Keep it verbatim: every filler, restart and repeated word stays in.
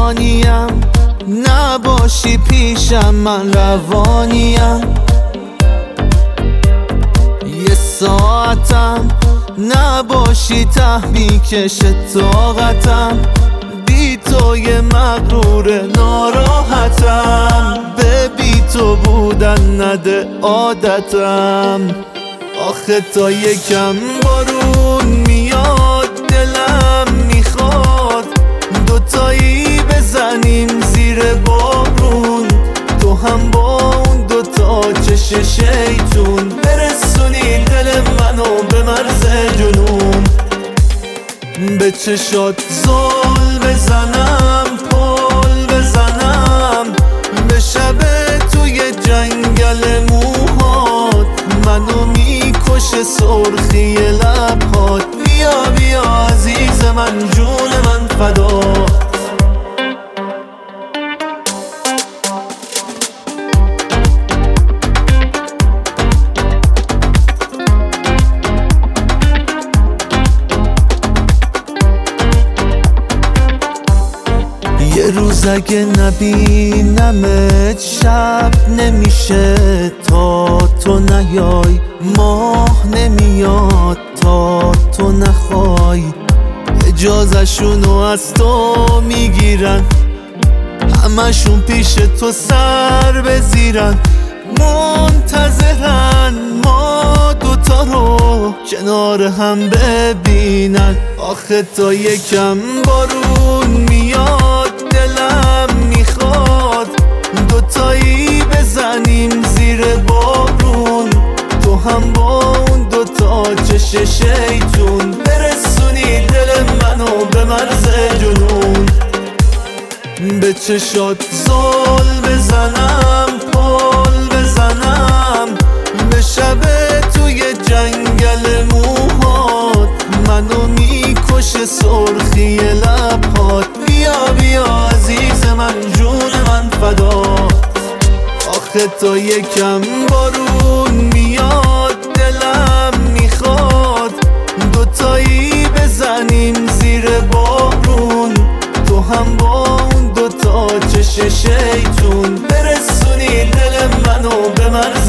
فانیم، نباشی پیشم من روانیم. یه ساعتم نباشی ته میکش طاقتم، بی تو یه مغرور ناراحتم، به بی تو بودن نده عادتم. آخه تا یکم بارون میاد دلم میخواد دوتایی بزنیم زیر بارون، تو هم با اون دوتا چش شیطون برسونی دل منو به مرز جنون. به چشات زل بزنم پل بزنم، به شب توی جنگل موهات منو میکشه سرخی لبهات. بیا بیا عزیز من جون من فدا. یه روز اگه نبینمت شب نمیشه تا تو نیای، ماه نمیاد تا تو نخوای. اجازه‌شونو از تو میگیرن، همشون پیش تو سر بزیرن، منتظرن ما دوتا رو کنار هم ببینن. آخه تا یکم بارون میاد دلم میخواد دوتایی بزنیم زیر بارون، تو هم با اون دوتا چش شیطون برسونی دل منو به مرز جنون. به چشات زل بزنم پل بزنم، به شب توی جنگل موهات منو میکشه سرخی لبهات. بیا بیا عزیز من جون من فدا. آخه تا یکم بارون میاد دلم میخواد دوتایی بزنیم زیر بارون، تو هم با اون دوتا چش شیطون برسونی دل منو به مرز